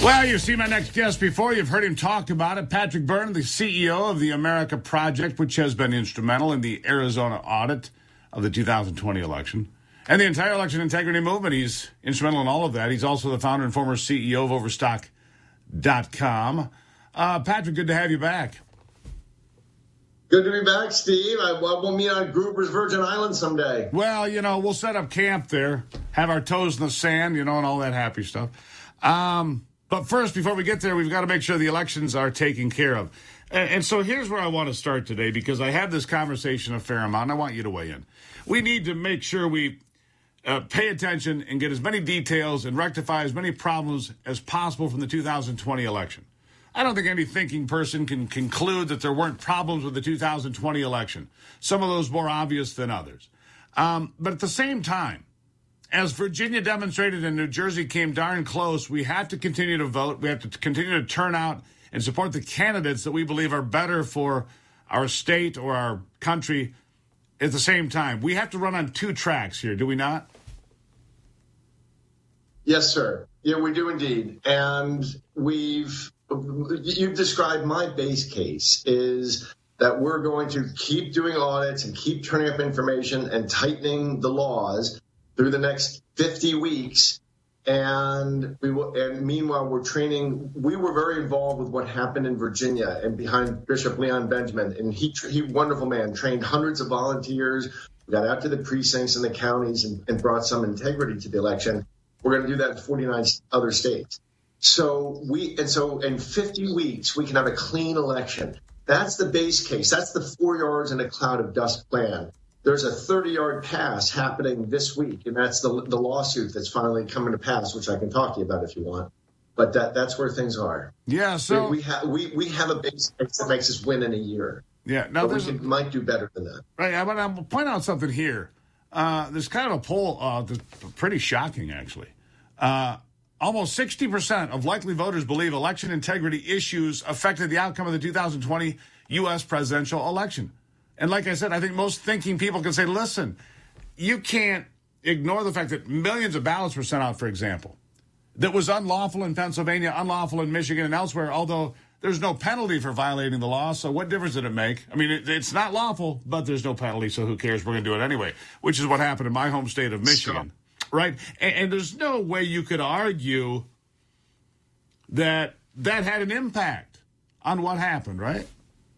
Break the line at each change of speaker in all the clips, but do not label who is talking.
Well, you've seen my next guest before. You've heard him talk about it. Patrick Byrne, the CEO of the America Project, which has been instrumental in the Arizona audit of the 2020 election and the entire election integrity movement. He's instrumental in all of that. He's also the founder and former CEO of Overstock.com. Patrick, good to have you back.
Good to be back, Steve. We'll meet on Gruber's Virgin Islands someday.
Well, we'll set up camp there, have our toes in the sand, and all that happy stuff. But first, before we get there, we've got to make sure the elections are taken care of. And so here's where I want to start today, because I have this conversation a fair amount, and I want you to weigh in. We need to make sure we pay attention and get as many details and rectify as many problems as possible from the 2020 election. I don't think any thinking person can conclude that there weren't problems with the 2020 election, some of those more obvious than others. But at the same time, as Virginia demonstrated and New Jersey came darn close, we have to continue to vote. We have to continue to turn out and support the candidates that we believe are better for our state or our country. At the same time, we have to run on two tracks here, do we not?
Yes, sir. Yeah, we do indeed. And you've described my base case is that we're going to keep doing audits and keep turning up information and tightening the laws through the next 50 weeks. And meanwhile, we're training. We were very involved with what happened in Virginia and behind Bishop Leon Benjamin. And he wonderful man, trained hundreds of volunteers, got out to the precincts and the counties and brought some integrity to the election. We're going to do that in 49 other states. So in 50 weeks, we can have a clean election. That's the base case. That's the 4 yards in a cloud of dust plan. There's a 30-yard pass happening this week, and that's the lawsuit that's finally coming to pass, which I can talk to you about if you want. But that's where things are.
Yeah. So
we have a base case that makes us win in a year.
Yeah. Now
we might do better than that.
Right. I want to point out something here. There's kind of a poll that's pretty shocking, actually. Almost 60% of likely voters believe election integrity issues affected the outcome of the 2020 U.S. presidential election. And like I said, I think most thinking people can say, listen, you can't ignore the fact that millions of ballots were sent out, for example, that was unlawful in Pennsylvania, unlawful in Michigan and elsewhere, although there's no penalty for violating the law. So what difference did it make? I mean, it's not lawful, but there's no penalty, so who cares? We're going to do it anyway, which is what happened in my home state of Michigan. Right? And there's no way you could argue that had an impact on what happened, right?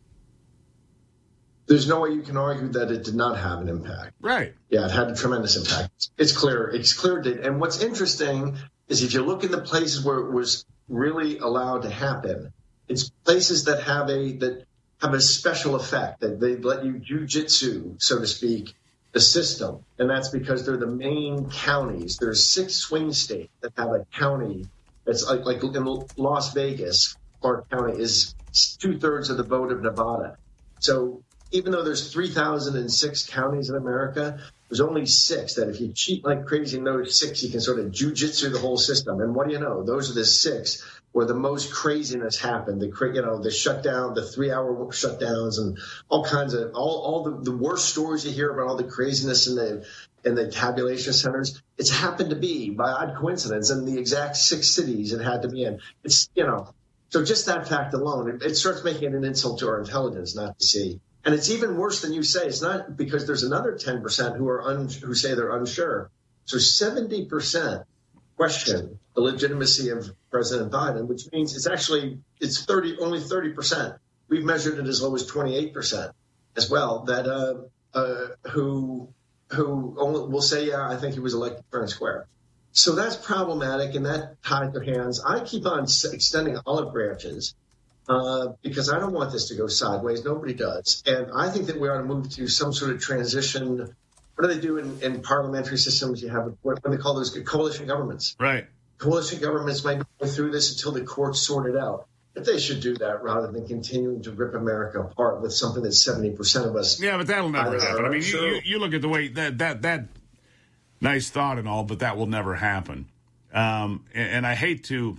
There's no way you can argue that it did not have an impact.
Right.
Yeah, it had a tremendous impact. It's clear. It's clear it did. And what's interesting is if you look in the places where it was really allowed to happen, it's places that have a special effect, that they let you jujitsu, so to speak, the system. And that's because they're the main counties. There's 6 swing states that have a county that's like in Las Vegas, Clark County is 2/3 of the vote of Nevada. So even though there's 3,006 counties in America, there's only 6 that if you cheat like crazy in those 6, you can sort of jujitsu the whole system. And what do you know? Those are the 6 where the most craziness happened. The shutdown, the 3-hour shutdowns, and all kinds of all the worst stories you hear about all the craziness in the tabulation centers. It's happened to be by odd coincidence in the exact 6 cities it had to be in. It's so just that fact alone, it starts making it an insult to our intelligence not to see. And it's even worse than you say. It's not because there's another 10% who say they're unsure. So 70% question the legitimacy of President Biden, which means it's only 30%. We've measured it as low as 28% as well. That who will say, yeah, I think he was elected fair and square. So that's problematic, and that tied their hands. I keep on extending olive branches. Because I don't want this to go sideways. Nobody does. And I think that we ought to move to some sort of transition. What do they do in parliamentary systems? You have what they call those coalition governments.
Right.
Coalition governments might go through this until the courts sort it out. But they should do that rather than continuing to rip America apart with something that 70% of us.
Yeah, but that'll never happen. I mean, you look at the way that nice thought and all, but that will never happen. And I hate to.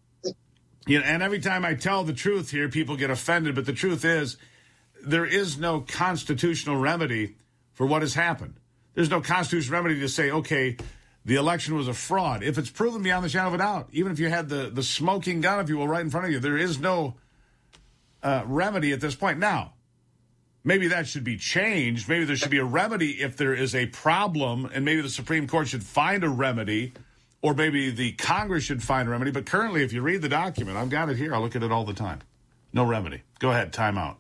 And every time I tell the truth here, people get offended. But the truth is, there is no constitutional remedy for what has happened. There's no constitutional remedy to say, okay, the election was a fraud. If it's proven beyond the shadow of a doubt, even if you had the smoking gun, if you will, right in front of you, there is no remedy at this point. Now, maybe that should be changed. Maybe there should be a remedy if there is a problem, and maybe the Supreme Court should find a remedy, or maybe the Congress should find a remedy. But currently, if you read the document, I've got it here. I look at it all the time. No remedy. Go ahead. Time out.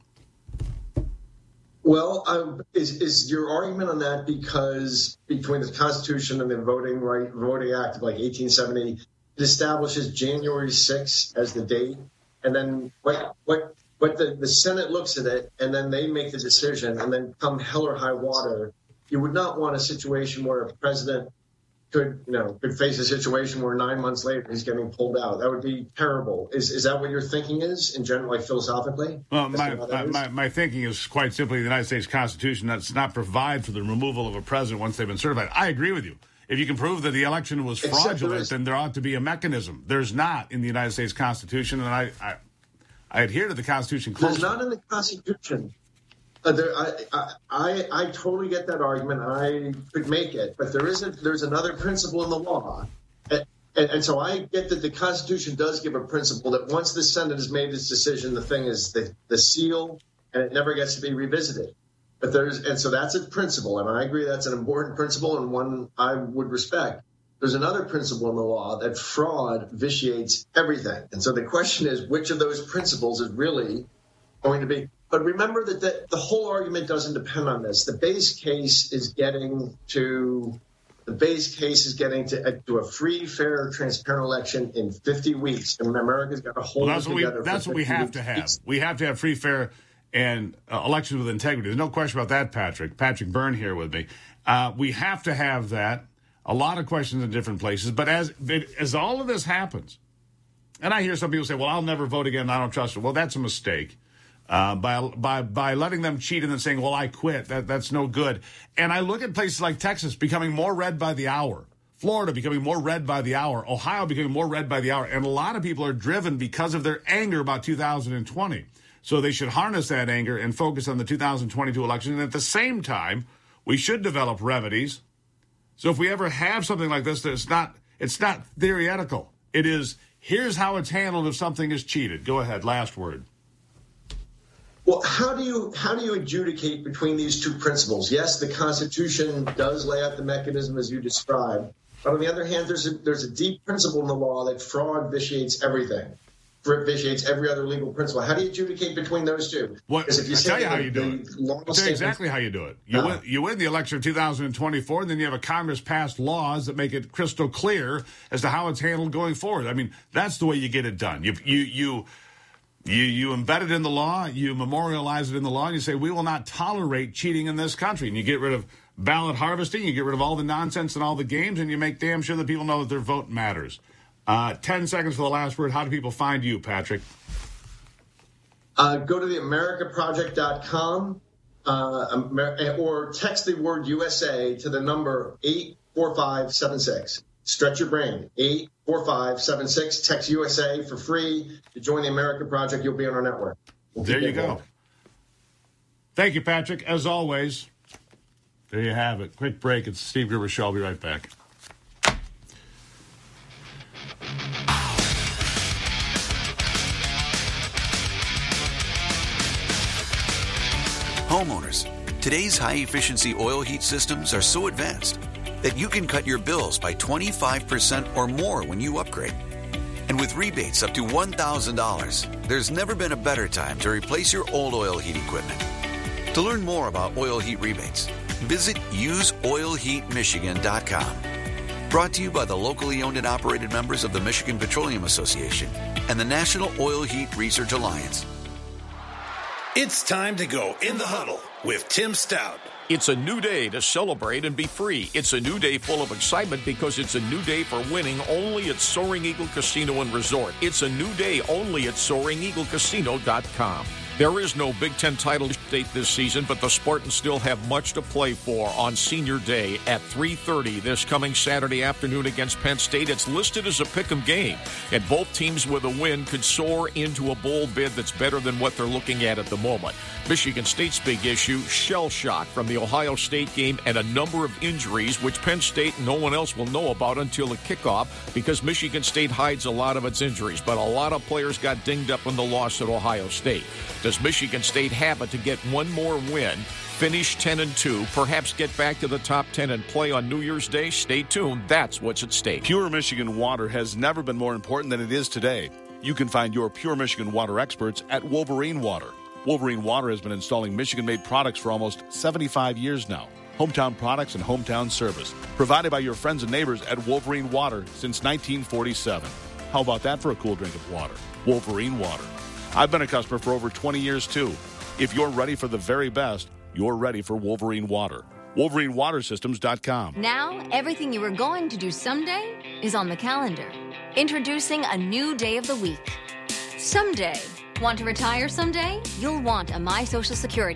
Well, is your argument on that because between the Constitution and the Voting Act of like 1870, it establishes January 6th as the date, and then the Senate looks at it, and then they make the decision, and then come hell or high water, you would not want a situation where a president could face a situation where 9 months later he's getting pulled out. That would be terrible. Is that what your thinking is in general, like philosophically?
Well, my thinking is quite simply the United States Constitution does not provide for the removal of a president once they've been certified. I agree with you. If you can prove that the election was fraudulent, then there ought to be a mecanism. There's not in the United States Constitution, and I adhere to the Constitution closely.
There's not in the Constitution. I totally get that argument. I could make it, but there's another principle in the law, and so I get that the Constitution does give a principle that once the Senate has made its decision, the thing is the seal, and it never gets to be revisited. But so that's a principle, and I agree that's an important principle and one I would respect. There's another principle in the law that fraud vitiates everything, and so the question is which of those principles is really going to be. But remember that the whole argument doesn't depend on this. The base case is getting to a free, fair, transparent election in 50 weeks. And America's got to hold it together.
That's what we have to have. We have to have free, fair, and elections with integrity. There's no question about that, Patrick. Patrick Byrne here with me. We have to have that. A lot of questions in different places. But as all of this happens, and I hear some people say, well, I'll never vote again. I don't trust it. Well, that's a mistake. By letting them cheat and then saying, well, I quit, that's no good. And I look at places like Texas becoming more red by the hour, Florida becoming more red by the hour, Ohio becoming more red by the hour. And a lot of people are driven because of their anger about 2020. So they should harness that anger and focus on the 2022 election. And at the same time, we should develop remedies. So if we ever have something like this, it's not theoretical. It is, here's how it's handled if something is cheated. Go ahead, last word.
Well, how do you adjudicate between these two principles? Yes, the Constitution does lay out the mechanism as you described, but on the other hand, there's a deep principle in the law that fraud vitiates everything. It vitiates every other legal principle. How do you adjudicate between those two?
Well, I'll tell you how you do it. I'll tell you exactly how you do it. You win the election of 2024, and then you have a Congress pass laws that make it crystal clear as to how it's handled going forward. I mean, that's the way you get it done. You embed it in the law, you memorialize it in the law, and you say, we will not tolerate cheating in this country. And you get rid of ballot harvesting, you get rid of all the nonsense and all the games, and you make damn sure that people know that their vote matters. 10 seconds for the last word. How do people find you, Patrick?
Go to the americaproject.com or text the word USA to the number 84576. Stretch your brain. 84576. Text USA for free to join the America Project. You'll be on our network.
There you go. Thank you, Patrick. As always, there you have it. Quick break. It's Steve Gruber Show. I'll be right back.
Homeowners, today's high-efficiency oil heat systems are so advanced that you can cut your bills by 25% or more when you upgrade. And with rebates up to $1,000, there's never been a better time to replace your old oil heat equipment. To learn more about oil heat rebates, visit useoilheatmichigan.com. Brought to you by the locally owned and operated members of the Michigan Petroleum Association and the National Oil Heat Research Alliance.
It's time to go in the huddle with Tim Stout.
It's a new day to celebrate and be free. It's a new day full of excitement because it's a new day for winning only at Soaring Eagle Casino and Resort. It's a new day only at SoaringEagleCasino.com. There is no Big Ten title state this season, but the Spartans still have much to play for on Senior Day at 3:30 this coming Saturday afternoon against Penn State. It's listed as a pick'em game, and both teams with a win could soar into a bowl bid that's better than what they're looking at the moment. Michigan State's big issue, shell shock from the Ohio State game and a number of injuries, which Penn State and no one else will know about until the kickoff because Michigan State hides a lot of its injuries. But a lot of players got dinged up in the loss at Ohio State. Does Michigan State have it to get one more win, finish 10-2, perhaps get back to the top 10 and play on New Year's Day? Stay tuned. That's what's at stake.
Pure Michigan water has never been more important than it is today. You can find your Pure Michigan water experts at Wolverine Water. Wolverine Water has been installing Michigan-made products for almost 75 years now. Hometown products and hometown service provided by your friends and neighbors at Wolverine Water since 1947. How about that for a cool drink of water? Wolverine Water. I've been a customer for over 20 years, too. If you're ready for the very best, you're ready for Wolverine Water. WolverineWaterSystems.com.
Now, everything you were going to do someday is on the calendar. Introducing a new day of the week. Someday. Want to retire someday? You'll want a My Social Security